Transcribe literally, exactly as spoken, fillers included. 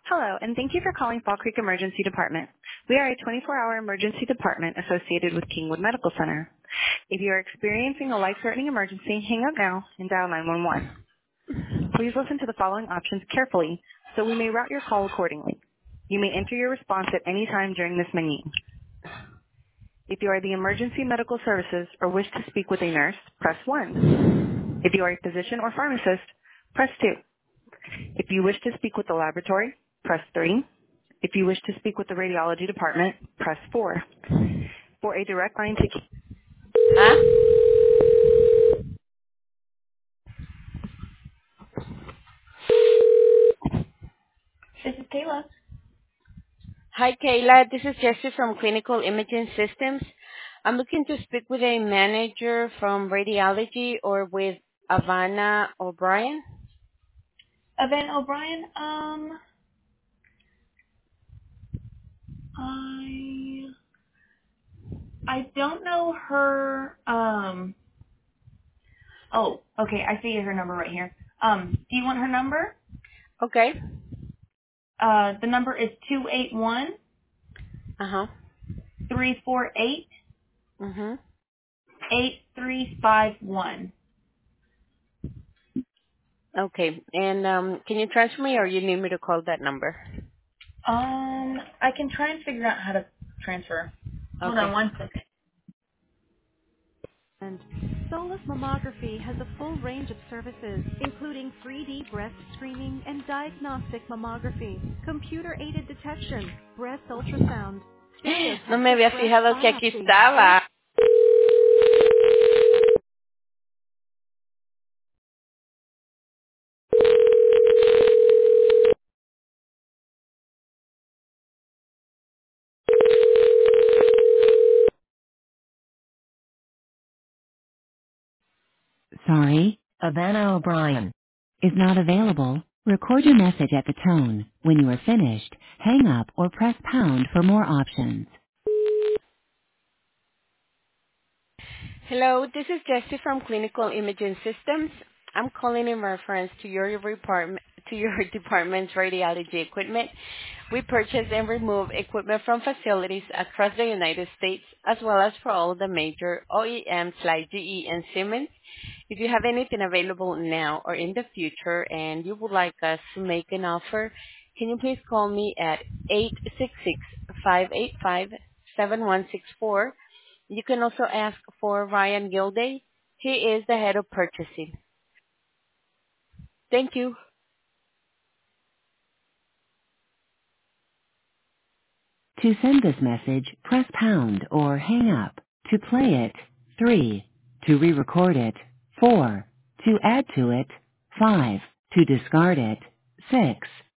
Hello, and thank you for calling Fall Creek Emergency Department. We are a twenty-four hour emergency department associated with Kingwood Medical Center. If you are experiencing a life-threatening emergency, hang up now and dial nine one one. Please listen to the following options carefully so we may route your call accordingly. You may enter your response at any time during this menu. If you are the emergency medical services or wish to speak with a nurse, press one. If you are a physician or pharmacist, press two. If you wish to speak with the laboratory, press three. If you wish to speak with the radiology department, press four. For a direct line to... Huh? This is Kayla. Hi, Kayla. This is Jessie from Clinical Imaging Systems. I'm looking to speak with a manager from radiology or with Ivana O'Brien. Evan O'Brien, um, I, I don't know her, um, oh, okay, I see her number right here. Um, do you want her number? Okay. Uh, the number is two eight one, Uh-huh. three four eight, Mm-hmm. eight three five one. Okay. And um, can you transfer me or you need me to call that number? Um, I can try and figure out how to transfer. Hold on Okay. one second. And Solus Mammography has a full range of services, including three D breast screening and diagnostic mammography, computer-aided detection, breast ultrasound, No me stereotactic había breast fijado que aquí biopsy, and estaba. Sorry, Ivana O'Brien is not available. Record your message at the tone. When you are finished, hang up or press pound for more options. Hello, this is Jessie from Clinical Imaging Systems. I'm calling in reference to your department to your department's radiology equipment. We purchase and remove equipment from facilities across the United States as well as for all the major O E Ms like G E and Siemens. If you have anything available now or in the future and you would like us to make an offer, can you please call me at eight six six, five eight five, seven one six four. You can also ask for Ryan Gilday. He is the head of purchasing. Thank you. To send this message, press pound or hang up. To play it, three. To re-record it, four. To add to it, five. To discard it, six.